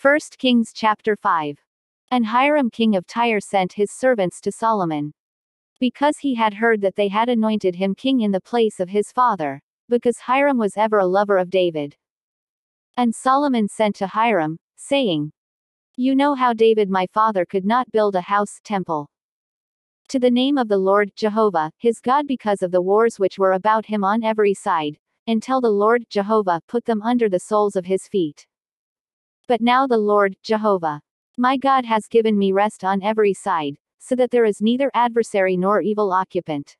1 Kings chapter 5. And Hiram king of Tyre sent his servants to Solomon, because he had heard that they had anointed him king in the place of his father, because Hiram was ever a lover of David. And Solomon sent to Hiram, saying, You know how David my father could not build a house, temple, to the name of the Lord Jehovah, his God, because of the wars which were about him on every side, until the Lord Jehovah put them under the soles of his feet. But now the Lord Jehovah, my God, has given me rest on every side, so that there is neither adversary nor evil occupant.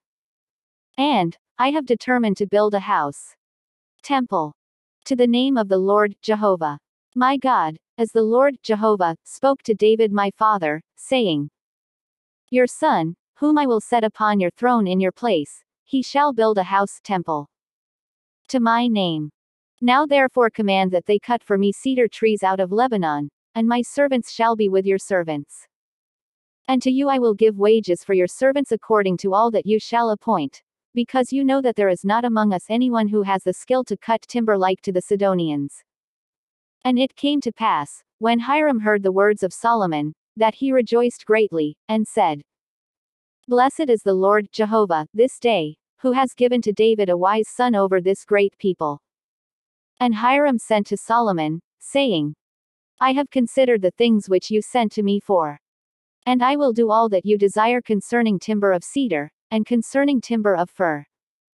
And I have determined to build a house, temple, to the name of the Lord Jehovah, my God, as the Lord Jehovah spoke to David my father, saying, Your son, whom I will set upon your throne in your place, he shall build a house, temple, to my name. Now therefore command that they cut for me cedar trees out of Lebanon, and my servants shall be with your servants. And to you I will give wages for your servants according to all that you shall appoint, because you know that there is not among us anyone who has the skill to cut timber like to the Sidonians. And it came to pass, when Hiram heard the words of Solomon, that he rejoiced greatly, and said, Blessed is the Lord Jehovah, this day, who has given to David a wise son over this great people. And Hiram sent to Solomon, saying, I have considered the things which you sent to me for. And I will do all that you desire concerning timber of cedar, and concerning timber of fir.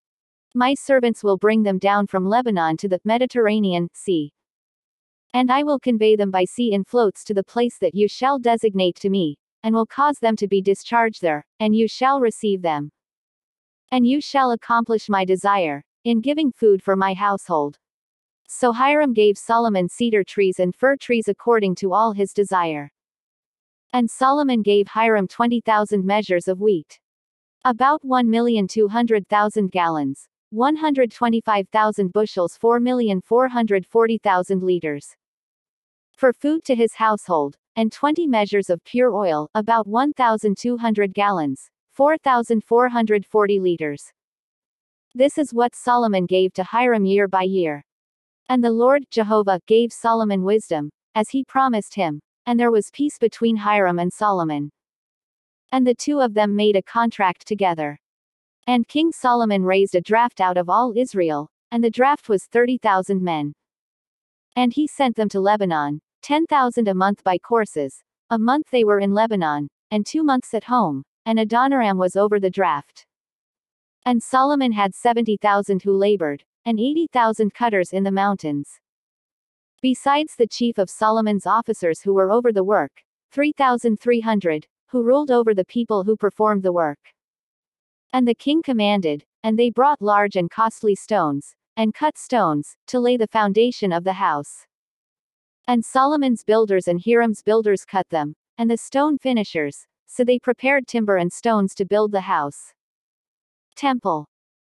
My servants will bring them down from Lebanon to the Mediterranean Sea. And I will convey them by sea in floats to the place that you shall designate to me, and will cause them to be discharged there, and you shall receive them. And you shall accomplish my desire, in giving food for my household. So Hiram gave Solomon cedar trees and fir trees according to all his desire. And Solomon gave Hiram 20,000 measures of wheat, about 1,200,000 gallons, 125,000 bushels, 4,440,000 liters, for food to his household, and 20 measures of pure oil, about 1,200 gallons, 4,440 liters. This is what Solomon gave to Hiram year by year. And the Lord Jehovah gave Solomon wisdom, as he promised him, and there was peace between Hiram and Solomon. And the two of them made a contract together. And King Solomon raised a draft out of all Israel, and the draft was 30,000 men. And he sent them to Lebanon, 10,000 a month by courses. A month they were in Lebanon, and 2 months at home, and Adoniram was over the draft. And Solomon had 70,000 who labored, and 80,000 cutters in the mountains. Besides the chief of Solomon's officers who were over the work, 3,300, who ruled over the people who performed the work. And the king commanded, and they brought large and costly stones, and cut stones, to lay the foundation of the house. And Solomon's builders and Hiram's builders cut them, and the stone finishers, so they prepared timber and stones to build the house, temple,